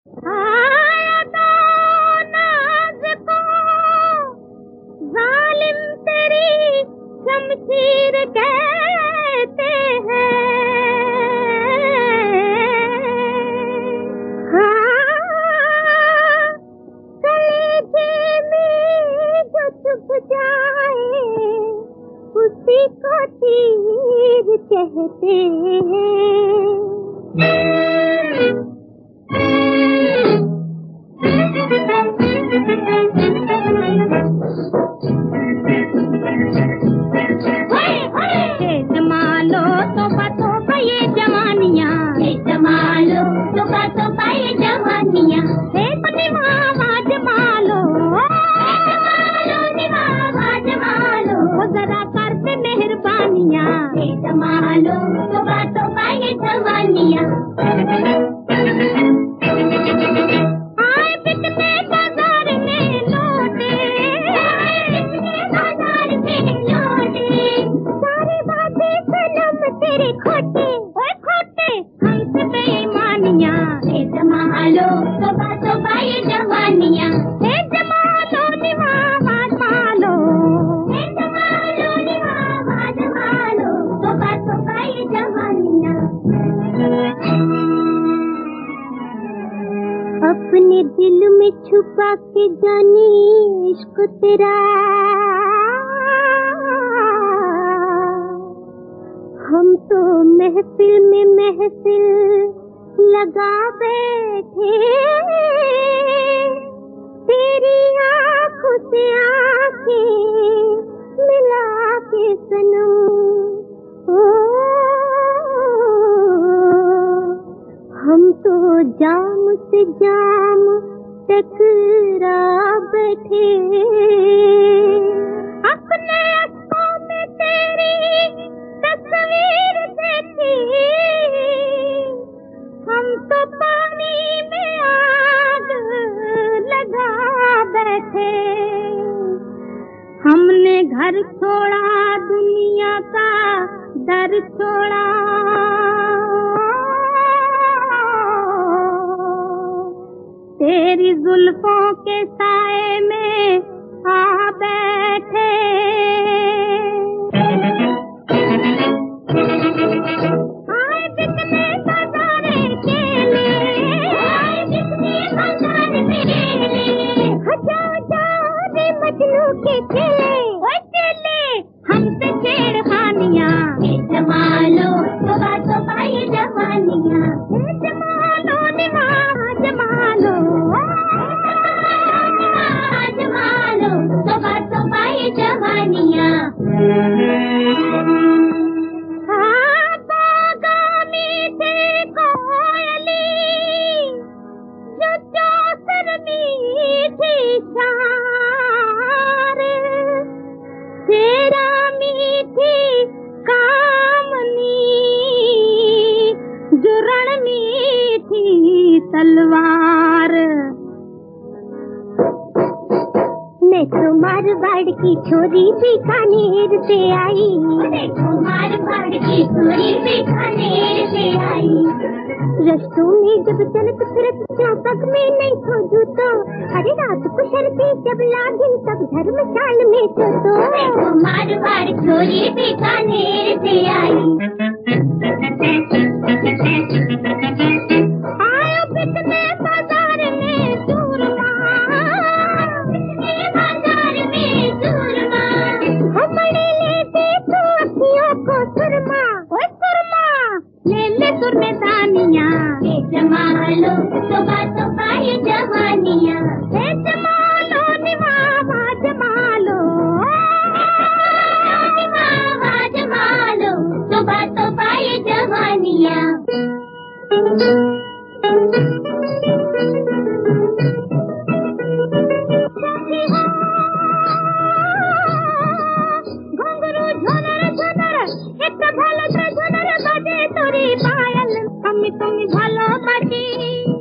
आया तो नाज को जालिम तेरी शमशीर कहते हैं। हाँ, कलेजे में जो चुभ जाए उसी को तीर कहते हैं। जमालो तो ये जवानियाँ, जमालो तो ये जवानियाँ, निभावा जमालो, निभावा जमालो, जरा करते मेहरबानियाँ, जमालो तो ये जवानियाँ। आए बिकने बाजार में लौटे, बाजार में लौटे, सारी बातें सनम तेरे खोटे, ओए खोटे, हमसे बेईमानियाँ, जमालो तो ये जवानियाँ, जमालो निभावा जमालो, जमालो निभावा जमालो, तो ये जवानियाँ। अपने दिल में छुपा के जाने इश्क तेरा, हम तो महफिल में महफिल लगा बैठे, तेरी आँखों से आँखें मिला के सनम, हम तो जाम से जाम टकरा बैठे, अपने आँखों में तेरी तस्वीर देखी, हम तो पानी में आग लगा बैठे, हमने घर छोड़ा दुनिया का डर छोड़ा, तेरी जुल्फों के साए में आ बैठे। आए बिकने बाजारे केले, आए बिकने बाजारे केले, जाओ जाओ रे मजनू के चेले, ओए चेले, हमसे छेड़खानियाँ, जमालो तो ये जवानियाँ, जमालो निभावा जमालो, जमालो तो ये जवानियाँ। हाँ, बागानी से कोयली जो चौसर मीठी शार, तेरा मीठी कामनी जो रण मीठी तलवार, मैं तो मारवाड़ की छोरी बीकानेर से आई, मैं तो मारवाड़ की छोरी बीकानेर से आई, रस्तों में जब चलत फिरत चौपक में नहीं खोजू तो, अरे रात को शर्ती जब लागिन तब धर्मशाल में तो मैं तो मारवाड़ छोरी बीकानेर से आई। आयो बिकने बाजार में सूरमा, बिकने बाजार में सूरमा, हमने ले दे तो अखियों को सुरमा, ओए सुरमा, ले ले सुरमे दानियाँ, जमालो तो ये जवानियाँ, जमालो निभावा जमालो, निभावा जमालो, तो ये जवानियाँ। घुंघरू झुनर झुनर एक भालो से झुनर बजे तोरी पायल, हम तुम भालो बजी।